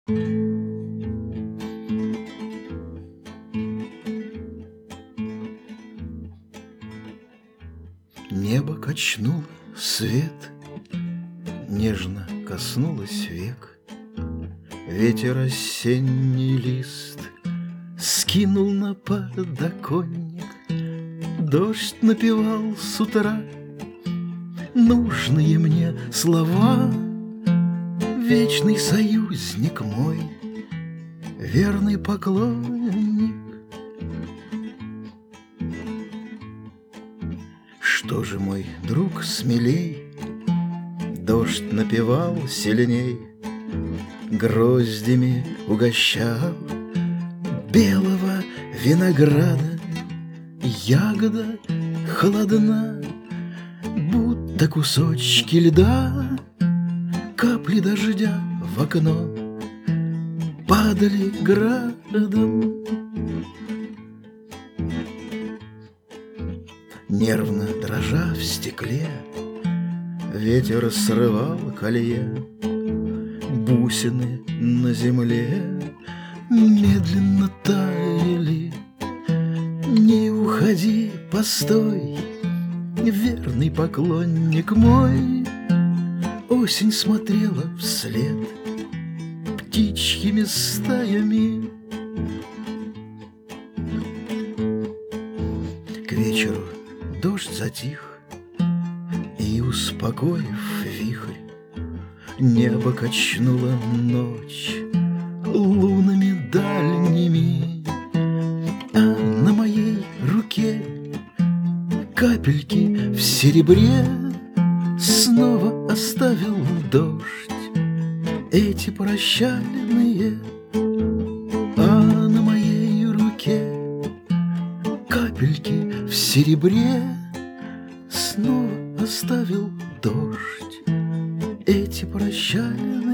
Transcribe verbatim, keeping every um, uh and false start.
Небо качнуло свет, нежно коснулось век. Ветер осенний лист скинул на подоконник. Дождь напевал с утра нужные мне слова. Вечный союзник мой, верный поклонник. Что же, мой друг, смелей? Дождь напевал сильней, гроздями угощал белого винограда. Ягода холодна, будто кусочки льда. Капли дождя в окно падали градом. Нервно дрожа в стекле, ветер срывал колье. Бусины на земле медленно таяли. Не уходи, постой, верный поклонник мой. Осень смотрела вслед птичьими стаями. К вечеру дождь затих, и, успокоив вихрь, небо качнула ночь лунами дальними. А на моей руке капельки в серебре снова оставил дождь эти прощальные. А на моей руке капельки в серебре снова оставил дождь эти прощальные.